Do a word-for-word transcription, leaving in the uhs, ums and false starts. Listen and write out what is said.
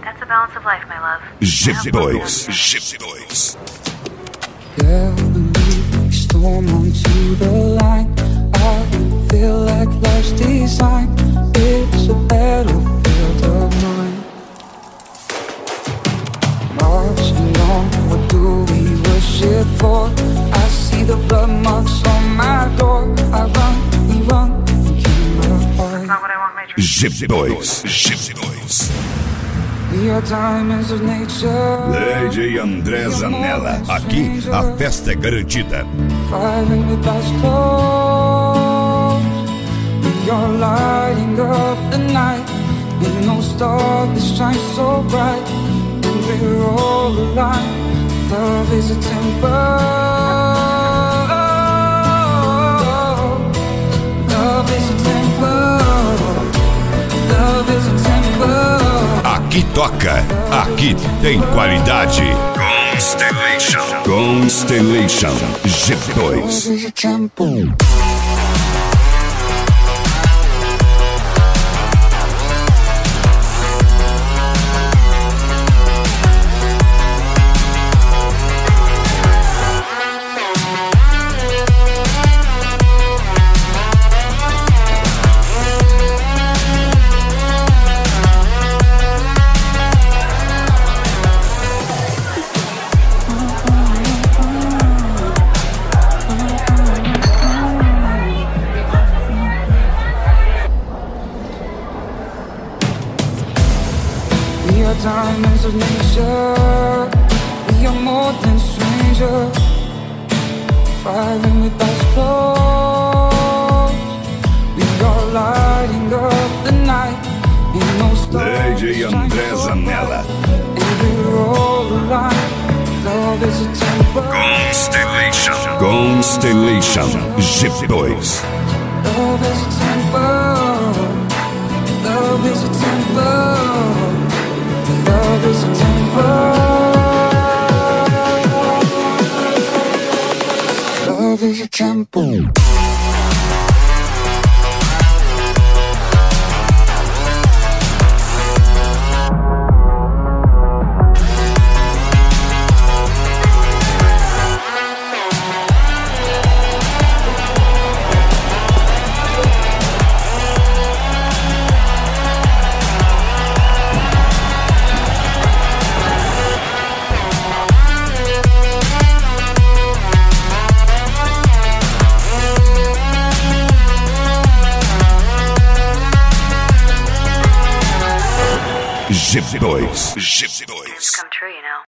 That's the balance of life, my love. G dois, G dois. Carefully storm onto the line. I feel like life's design. It's a battlefield of mine. Marching on, what do we worship for? I see the blood marks on my door. I run, we run, and keep apart. Not what I want, Major. G dois, G dois. We are diamonds of nature. D J André Zanella. Aqui a festa é garantida. Firing with eyes closed. We are lighting up the night. With no star that shines so bright. And we're all alive. Love is a temper. Love is a temper. Love is a temper. Aqui toca, aqui tem qualidade. Constellation, Constellation G dois. Love is a temper. We are diamonds of nature. We are more than strangers. Firing with eyes closed. We are lighting up the night. In no stars D J André Zanella. and we're all alive. Love is a temper. Constellation, Constellation G dois. Love is a temper. Love is a temper. Love is a temper. Love is a temper. G dois, G dois. Come true, you know.